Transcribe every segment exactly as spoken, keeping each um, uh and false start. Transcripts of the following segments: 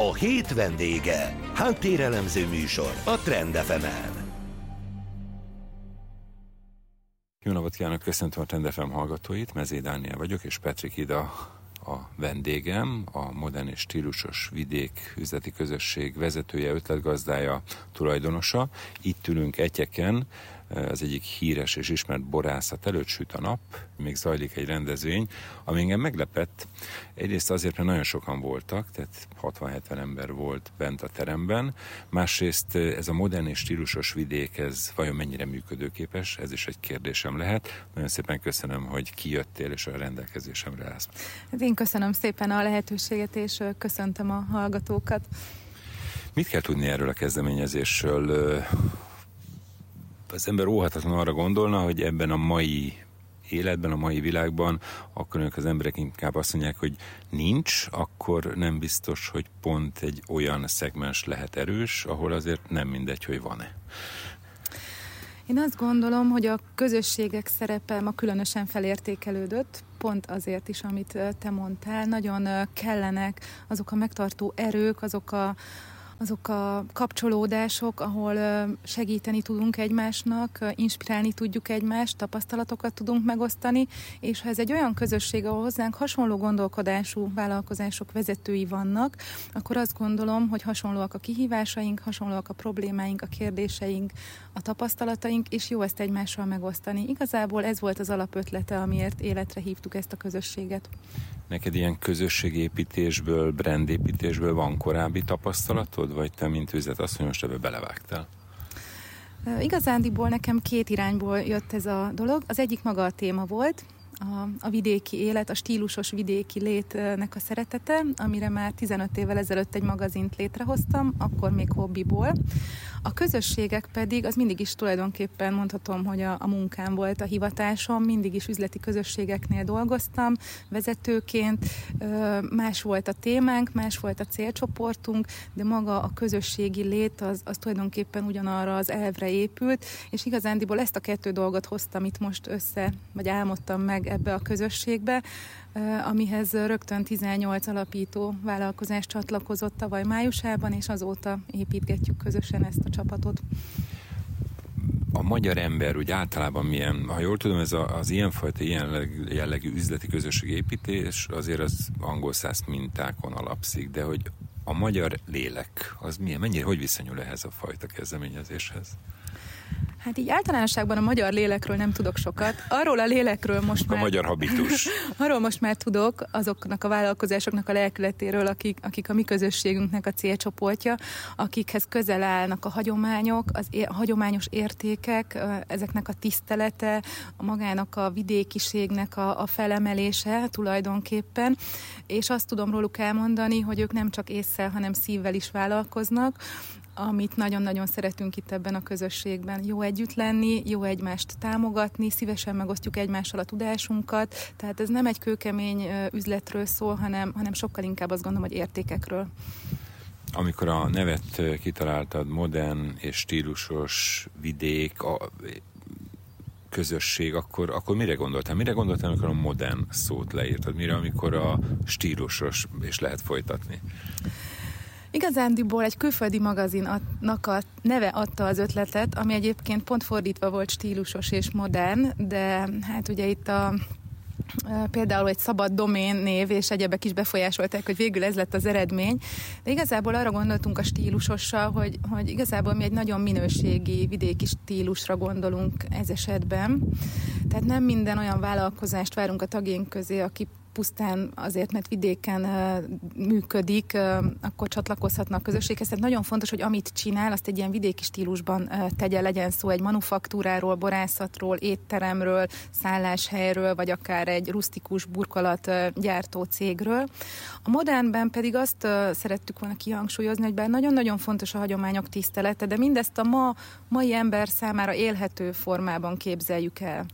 A hét vendége. Háttérelemző műsor a Trend ef emen. Jó napot kívánok, köszöntöm a Trend ef em hallgatóit, Mezé Dániel vagyok, és Petrik Ida a vendégem, a Modern és Stílusos Vidék üzleti közösség vezetője, ötletgazdája, tulajdonosa. Itt ülünk Etyeken, az egyik híres és ismert borászat előtt, süt a nap, még zajlik egy rendezvény, ami engem meglepett. Egyrészt azért, mert nagyon sokan voltak, tehát hatvan-hetven ember volt bent a teremben, másrészt ez a modern és stílusos vidék, ez vajon mennyire működőképes, ez is egy kérdésem lehet. Nagyon szépen köszönöm, hogy kijöttél és a rendelkezésemre állsz. Én köszönöm szépen a lehetőséget, és köszöntöm a hallgatókat. Mit kell tudni erről a kezdeményezésről? Az ember óhatatlan arra gondolna, hogy ebben a mai életben, a mai világban, akkor önök az emberek inkább azt mondják, hogy nincs, akkor nem biztos, hogy pont egy olyan szegmens lehet erős, ahol azért nem mindegy, hogy van-e. Én azt gondolom, hogy a közösségek szerepe ma különösen felértékelődött, pont azért is, amit te mondtál. Nagyon kellenek azok a megtartó erők, azok a azok a kapcsolódások, ahol segíteni tudunk egymásnak, inspirálni tudjuk egymást, tapasztalatokat tudunk megosztani, és ha ez egy olyan közösség, ahol hozzánk hasonló gondolkodású vállalkozások vezetői vannak, akkor azt gondolom, hogy hasonlóak a kihívásaink, hasonlóak a problémáink, a kérdéseink, a tapasztalataink, és jó ezt egymással megosztani. Igazából ez volt az alapötlete, amiért életre hívtuk ezt a közösséget. Neked ilyen közösségépítésből, brandépítésből van korábbi tapasztalatod, vagy te, mint üzlet, azt, hogy most ebbe belevágtál? Igazándiból nekem két irányból jött ez a dolog. Az egyik maga a téma volt, a, a vidéki élet, a stílusos vidéki létnek a szeretete, amire már tizenöt évvel ezelőtt egy magazint létrehoztam, akkor még hobbiból. A közösségek pedig, az mindig is tulajdonképpen mondhatom, hogy a, a munkám volt, a hivatásom, mindig is üzleti közösségeknél dolgoztam, vezetőként, más volt a témánk, más volt a célcsoportunk, de maga a közösségi lét az, az tulajdonképpen ugyanarra az elvre épült, és igazándiból ezt a kettő dolgot hoztam itt most össze, vagy álmodtam meg ebbe a közösségbe, amihez rögtön tizennyolc alapító vállalkozás csatlakozott tavaly májusában, és azóta építgetjük közösen ezt a csapatot. A magyar ember úgy általában milyen, ha jól tudom, ez a, az ilyenfajta, ilyen jellegű üzleti közösségépítés azért az angol száz mintákon alapszik, de hogy a magyar lélek, az milyen, mennyire, hogy viszonyul ehhez a fajta kezdeményezéshez? Hát így általánosságban a magyar lélekről nem tudok sokat. Arról a lélekről most a már... A magyar habitus. Arról most már tudok, azoknak a vállalkozásoknak a lelkületéről, akik, akik a mi közösségünknek a célcsoportja, akikhez közel állnak a hagyományok, az é- a hagyományos értékek, ezeknek a tisztelete, a magának a vidékiségnek a, a felemelése tulajdonképpen, és azt tudom róluk elmondani, hogy ők nem csak ésszel, hanem szívvel is vállalkoznak, amit nagyon-nagyon szeretünk itt ebben a közösségben. Jó együtt lenni, jó egymást támogatni, szívesen megosztjuk egymással a tudásunkat, tehát ez nem egy kőkemény üzletről szól, hanem, hanem sokkal inkább azt gondolom, hogy értékekről. Amikor a nevet kitaláltad, modern és stílusos vidék, a közösség, akkor, akkor mire gondoltál? Mire gondoltál, amikor a modern szót leírtad? Mire, amikor a stílusos, és lehet folytatni? Igazándiból egy külföldi magazinnak a neve adta az ötletet, ami egyébként pont fordítva volt, stílusos és modern, de hát ugye itt a például egy szabad domén név és egyebek is befolyásolták, hogy végül ez lett az eredmény. De igazából arra gondoltunk a stílusossal, hogy, hogy igazából mi egy nagyon minőségi vidéki stílusra gondolunk ez esetben. Tehát nem minden olyan vállalkozást várunk a tagjaink közé, aki pusztán azért, mert vidéken uh, működik, uh, akkor csatlakozhatna a közösséghez. Tehát nagyon fontos, hogy amit csinál, azt egy ilyen vidéki stílusban uh, tegye, legyen szó egy manufaktúráról, borászatról, étteremről, szálláshelyről, vagy akár egy rusztikus burkolat uh, gyártó cégről. A modernben pedig azt uh, szerettük volna kihangsúlyozni, hogy bár nagyon-nagyon fontos a hagyományok tisztelete, de mindezt a ma, mai ember számára élhető formában képzeljük el.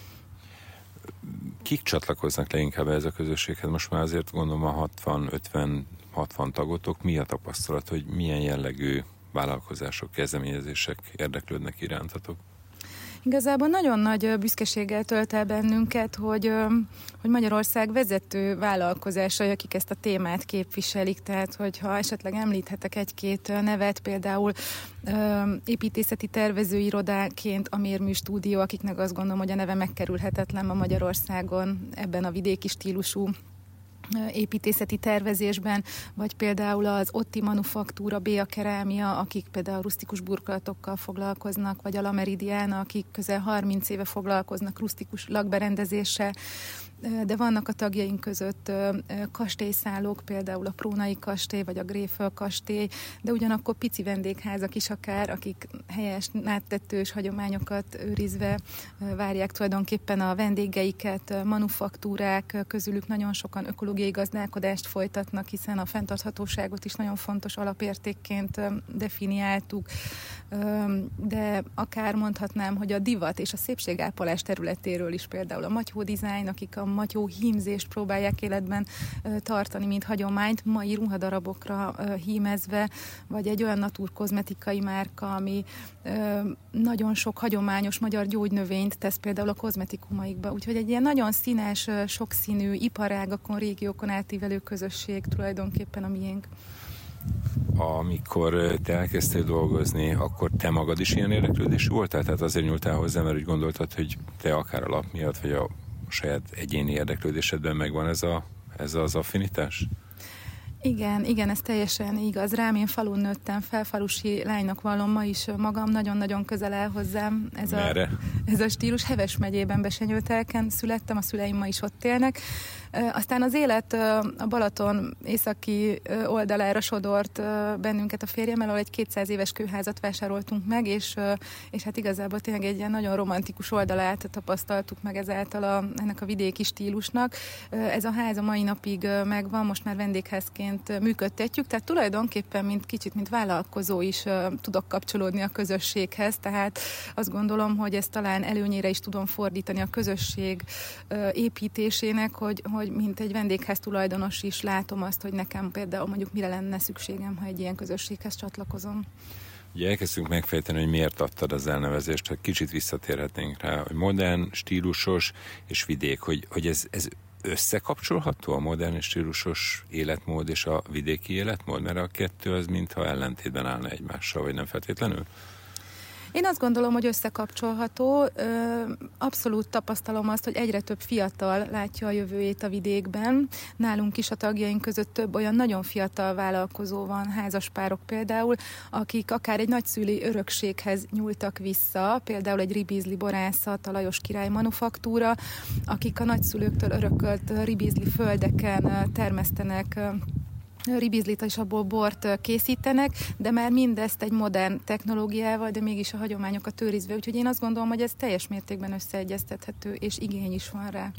Kik csatlakoznak leginkább ez a közösséghez? Most már azért gondolom a hatvan, ötven, hatvan tagotok. Mi a tapasztalat, hogy milyen jellegű vállalkozások, kezdeményezések érdeklődnek irántatok? Igazából nagyon nagy büszkeséggel tölt el bennünket, hogy, hogy Magyarország vezető vállalkozásai, akik ezt a témát képviselik, tehát hogyha esetleg említhetek egy-két nevet, például építészeti tervezőirodáként a Mérmű Stúdió, akiknek azt gondolom, hogy a neve megkerülhetetlen ma Magyarországon ebben a vidéki stílusú építészeti tervezésben, vagy például az Otti Manufaktúra, Béa Kerámia, akik például rusztikus burkolatokkal foglalkoznak, vagy a La Meridiana, akik közel harminc éve foglalkoznak rusztikus lakberendezéssel, de vannak a tagjaink között kastélyszállók, például a Prónai kastély, vagy a Gréföl kastély, de ugyanakkor pici vendégházak is akár, akik helyes, náttettős hagyományokat őrizve várják tulajdonképpen a vendégeiket, manufaktúrák, közülük nagyon sokan ökológiai gazdálkodást folytatnak, hiszen a fenntarthatóságot is nagyon fontos alapértékként definiáltuk, de akár mondhatnám, hogy a divat és a szépségápolás területéről is például a Matyó Design, akik a Matyó hímzést próbálják életben tartani, mint hagyományt, mai ruhadarabokra hímezve, vagy egy olyan naturkozmetikai márka, ami nagyon sok hagyományos magyar gyógynövényt tesz például a kozmetikumaikba. Úgyhogy egy ilyen nagyon színes, sokszínű iparágakon, régiókon átívelő közösség tulajdonképpen a miénk. Amikor te elkezdtél dolgozni, akkor te magad is ilyen érdeklődésű voltál? Tehát azért nyúltál hozzá, mert úgy gondoltad, hogy te akár a lap miatt, vagy a saját egyéni érdeklődésedben megvan ez, a, ez az affinitás? Igen, igen, ez teljesen igaz. Rám én falun nőttem fel, falusi lánynak vallom ma is magam, nagyon-nagyon közel áll hozzám ez a, ez a stílus. Heves megyében, Besenyőtelken születtem, a szüleim ma is ott élnek. Aztán az élet a Balaton északi oldalára sodort bennünket a férjemmel, ahol egy kétszáz éves kőházat vásároltunk meg, és, és hát igazából tényleg egy ilyen nagyon romantikus oldalát tapasztaltuk meg ezáltal a, ennek a vidéki stílusnak. Ez a ház a mai napig megvan, most már vendégházként működtetjük, tehát tulajdonképpen mint kicsit, mint vállalkozó is tudok kapcsolódni a közösséghez, tehát azt gondolom, hogy ezt talán előnyére is tudom fordítani a közösség építésének, hogy hogy mint egy vendégház tulajdonos is látom azt, hogy nekem például mondjuk mire lenne szükségem, ha egy ilyen közösséghez csatlakozom. Ugye elkezdtünk megfejteni, hogy miért adtad az elnevezést, hogy kicsit visszatérhetnénk rá, hogy modern, stílusos és vidék, hogy, hogy ez, ez összekapcsolható a modern és stílusos életmód és a vidéki életmód, mert a kettő az mintha ellentétben állna egymással, vagy nem feltétlenül? Én azt gondolom, hogy összekapcsolható. Abszolút tapasztalom azt, hogy egyre több fiatal látja a jövőjét a vidékben. Nálunk is a tagjaink között több olyan nagyon fiatal vállalkozó van, házaspárok például, akik akár egy nagyszüli örökséghez nyúltak vissza, például egy ribízli borászat, a Lajos Király Manufaktúra, akik a nagyszülőktől örökölt ribízli földeken termesztenek ribízlit és abból bort készítenek, de már mindezt egy modern technológiával, de mégis a hagyományokat őrizve. Úgyhogy én azt gondolom, hogy ez teljes mértékben összeegyeztethető, és igény is van rá.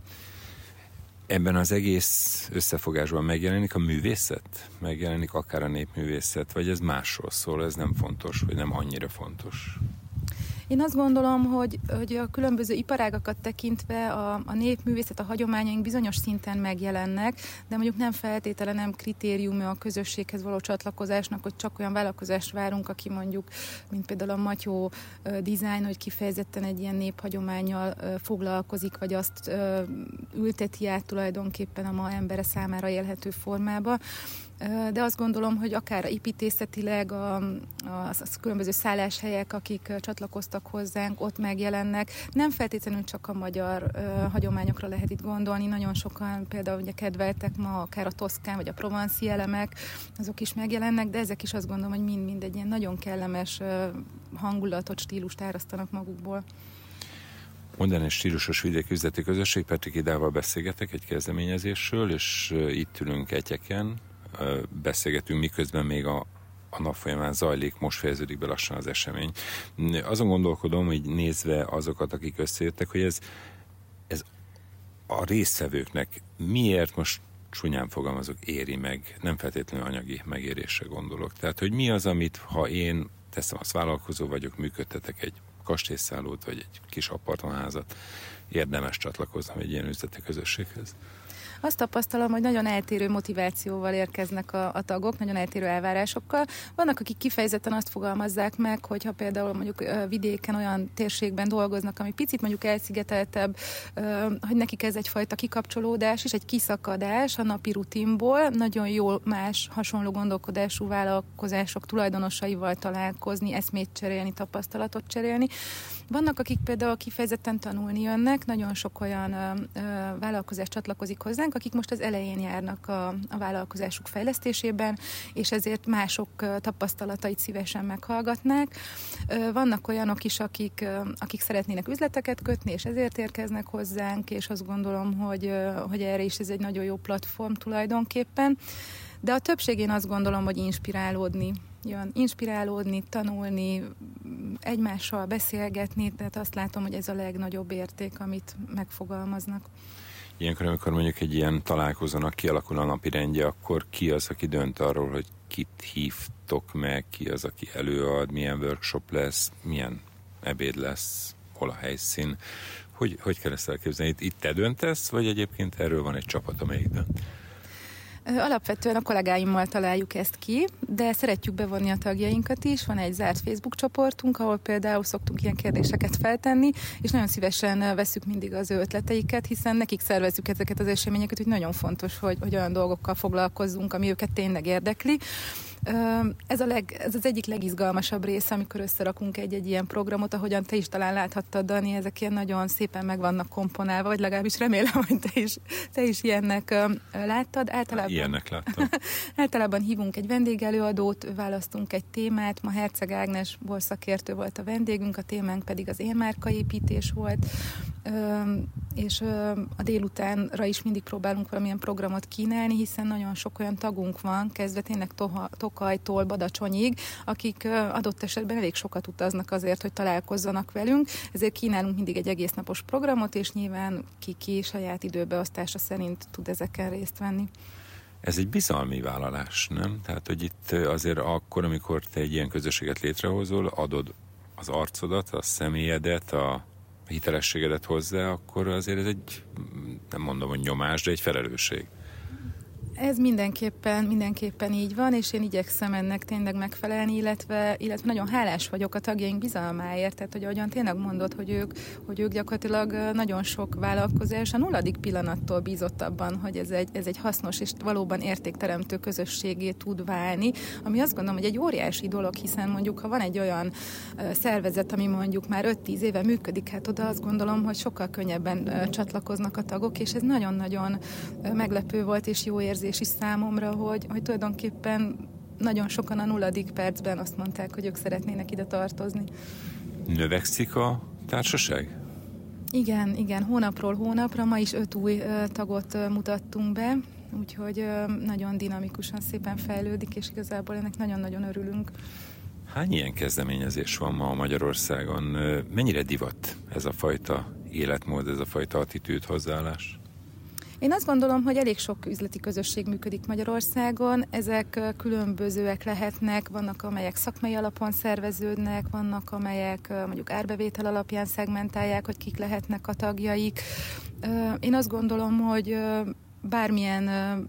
Ebben az egész összefogásban megjelenik a művészet? Megjelenik akár a népművészet, vagy ez másról szól, ez nem fontos, vagy nem annyira fontos? Én azt gondolom, hogy, hogy a különböző iparágakat tekintve a, a népművészet, a hagyományaink bizonyos szinten megjelennek, de mondjuk nem feltétele, nem kritériuma a közösséghez való csatlakozásnak, hogy csak olyan vállalkozást várunk, aki mondjuk, mint például a Matyó Design, hogy kifejezetten egy ilyen néphagyománnyal foglalkozik, vagy azt ülteti át tulajdonképpen a ma embere számára élhető formába. De azt gondolom, hogy akár építészetileg a, a, a különböző szálláshelyek, akik csatlakoztak hozzánk, ott megjelennek. Nem feltétlenül csak a magyar uh, hagyományokra lehet itt gondolni, nagyon sokan például ugye kedveltek ma akár a toszkán vagy a provanci elemek, azok is megjelennek, de ezek is azt gondolom, hogy mind-mind egy ilyen nagyon kellemes uh, hangulatot, stílust árasztanak magukból. Modern és stílusos vidéki üzleti közösség, Petrik Idával beszélgetek egy kezdeményezésről, és uh, itt ülünk Etyeken, beszélgetünk, miközben még a, a nap folyamán zajlik, most fejeződik be lassan az esemény. Azon gondolkodom, hogy nézve azokat, akik összejöttek, hogy ez, ez a résztvevőknek miért, most csúnyán fogalmazok, éri meg, nem feltétlenül anyagi megérésre gondolok. Tehát, hogy mi az, amit ha én teszem, azt vállalkozó vagyok, működtetek egy kastélyszállót, vagy egy kis apartmanházat, érdemes csatlakoznom egy ilyen üzleti közösséghez? azt tapasztalom, hogy nagyon eltérő motivációval érkeznek a, a tagok, nagyon eltérő elvárásokkal. Vannak, akik kifejezetten azt fogalmazzák meg, hogyha például mondjuk vidéken olyan térségben dolgoznak, ami picit mondjuk elszigeteltebb, hogy nekik ez egyfajta kikapcsolódás és egy kiszakadás a napi rutinból, nagyon jól más hasonló gondolkodású vállalkozások tulajdonosaival találkozni, eszmét cserélni, tapasztalatot cserélni. Vannak, akik például kifejezetten tanulni jönnek, nagyon sok olyan ö, ö, vállalkozás csatlakozik hozzánk, akik most az elején járnak a, a vállalkozásuk fejlesztésében, és ezért mások ö, tapasztalatait szívesen meghallgatnák. Ö, vannak olyanok is, akik, ö, akik szeretnének üzleteket kötni, és ezért érkeznek hozzánk, és azt gondolom, hogy, ö, hogy erre is ez egy nagyon jó platform tulajdonképpen. De a többség én azt gondolom, hogy inspirálódni jön. Inspirálódni, tanulni, egymással beszélgetni, tehát azt látom, hogy ez a legnagyobb érték, amit megfogalmaznak. Ilyenkor, amikor mondjuk egy ilyen találkozónak kialakul a napirendje, akkor ki az, aki dönt arról, hogy kit hívtok meg, ki az, aki előad, milyen workshop lesz, milyen ebéd lesz, hol a helyszín. Hogy, hogy kell ezt elképzelni? Itt, itt te döntesz, vagy egyébként erről van egy csapat, amelyik dönt? Alapvetően a kollégáimmal találjuk ezt ki, de szeretjük bevonni a tagjainkat is. Van egy zárt Facebook csoportunk, ahol például szoktunk ilyen kérdéseket feltenni, és nagyon szívesen vesszük mindig az ő ötleteiket, hiszen nekik szervezzük ezeket az eseményeket, hogy nagyon fontos, hogy, hogy olyan dolgokkal foglalkozzunk, ami őket tényleg érdekli. Ez, a leg, ez az egyik legizgalmasabb része, amikor összerakunk egy-egy ilyen programot, ahogyan te is talán láthattad, Dani, ezek ilyen nagyon szépen meg vannak komponálva, vagy legalábbis remélem, hogy te is, te is ilyennek láttad. Általában, ilyennek láttam. Általában hívunk egy vendégelőadót, választunk egy témát, ma Herceg Ágnes borszakértő volt a vendégünk, a témánk pedig az én márkaépítés volt, és a délutánra is mindig próbálunk valamilyen programot kínálni, hiszen nagyon sok olyan tagunk van, kezdve tényleg toha, Tokajtól Badacsonyig, akik adott esetben elég sokat utaznak azért, hogy találkozzanak velünk, ezért kínálunk mindig egy egész napos programot, és nyilván ki-ki saját időbeosztása szerint tud ezeken részt venni. Ez egy bizalmi vállalás, nem? Tehát, hogy itt azért akkor, amikor te egy ilyen közösséget létrehozol, adod az arcodat, a személyedet, a hitelességedet hozzá, akkor azért ez egy, nem mondom, hogy nyomás, de egy felelősség. Ez mindenképpen, mindenképpen így van, és én igyekszem ennek tényleg megfelelni, illetve, illetve nagyon hálás vagyok a tagjaink bizalmáért, tehát hogy ahogyan tényleg mondod, hogy ők, hogy ők gyakorlatilag nagyon sok vállalkozás a nulladik pillanattól bízott abban, hogy ez egy, ez egy hasznos és valóban értékteremtő közösségé tud válni, ami azt gondolom, hogy egy óriási dolog, hiszen mondjuk, ha van egy olyan szervezet, ami mondjuk már öt-tíz éve működik, hát oda azt gondolom, hogy sokkal könnyebben csatlakoznak a tagok, és ez nagyon-nagyon meglepő volt, és jó érzés is számomra, hogy, hogy tulajdonképpen nagyon sokan a nulladik percben azt mondták, hogy ők szeretnének ide tartozni. Növekszik a társaság? Igen, igen, hónapról hónapra. Ma is öt új uh, tagot uh, mutattunk be, úgyhogy uh, nagyon dinamikusan szépen fejlődik, és igazából ennek nagyon-nagyon örülünk. Hány ilyen kezdeményezés van ma Magyarországon? Mennyire divat ez a fajta életmód, ez a fajta attitűd, hozzáállás? Én azt gondolom, hogy elég sok üzleti közösség működik Magyarországon, ezek különbözőek lehetnek, vannak amelyek szakmai alapon szerveződnek, vannak amelyek mondjuk árbevétel alapján szegmentálják, hogy kik lehetnek a tagjaik. Én azt gondolom, hogy bármilyen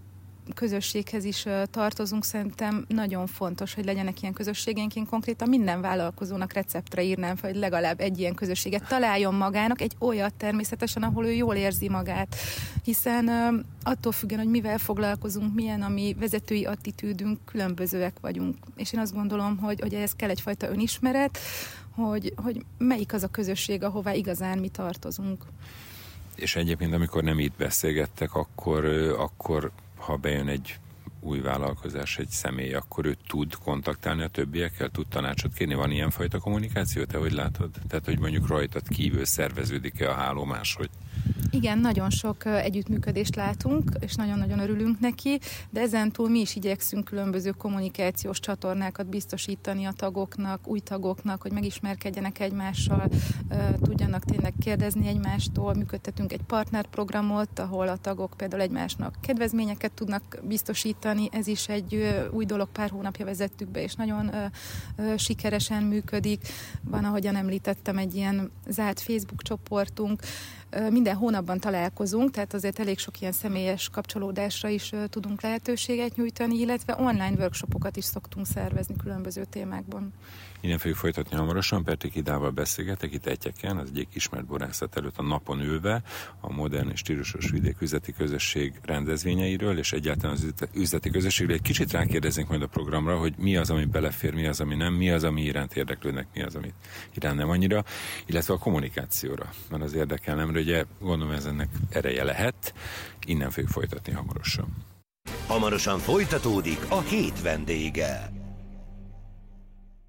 közösséghez is tartozunk, szerintem nagyon fontos, hogy legyenek ilyen közösségeink. Én konkrétan minden vállalkozónak receptre írnám fel, hogy legalább egy ilyen közösséget találjon magának, egy olyat természetesen, ahol ő jól érzi magát. Hiszen attól függően, hogy mivel foglalkozunk, milyen a mi vezetői attitűdünk, különbözőek vagyunk. És én azt gondolom, hogy, hogy ehhez kell egyfajta önismeret, hogy, hogy melyik az a közösség, ahová igazán mi tartozunk. És egyébként, amikor nem itt beszélgettek, akkor, akkor ha bejön egy új vállalkozás, egy személy, akkor ő tud kontaktálni a többiekkel, tud tanácsot kérni? Van ilyenfajta kommunikáció, te hogy látod? Tehát, hogy mondjuk rajtad kívül szerveződik-e a háló máshogy? Igen, nagyon sok együttműködést látunk, és nagyon-nagyon örülünk neki, de ezentúl mi is igyekszünk különböző kommunikációs csatornákat biztosítani a tagoknak, új tagoknak, hogy megismerkedjenek egymással, tudjanak tényleg kérdezni egymástól. Működtetünk egy partnerprogramot, ahol a tagok például egymásnak kedvezményeket tudnak biztosítani. Ez is egy új dolog, pár hónapja vezettük be, és nagyon sikeresen működik. Van, ahogyan említettem, egy ilyen zárt Facebook csoportunk. Minden hónapban találkozunk, tehát azért elég sok ilyen személyes kapcsolódásra is tudunk lehetőséget nyújtani, illetve online workshopokat is szoktunk szervezni különböző témákban. Innen fogjuk folytatni hamarosan. Petrik Idával beszélgetek itt Egyeken, az egyik ismert borászat előtt a napon ülve, a modern és stílusos vidék üzleti közösség rendezvényeiről, és egyáltalán az üzleti közösségről. Egy kicsit rákérdeznénk majd a programra, hogy mi az, ami belefér, mi az, ami nem, mi az, ami iránt érdeklődnek, mi az, ami iránt nem annyira, illetve a kommunikációra. Mert az érdekelne, mert ugye gondolom, ez ennek ereje lehet. Innen fogjuk folytatni hamarosan. Hamarosan folytatódik a Hét vendége.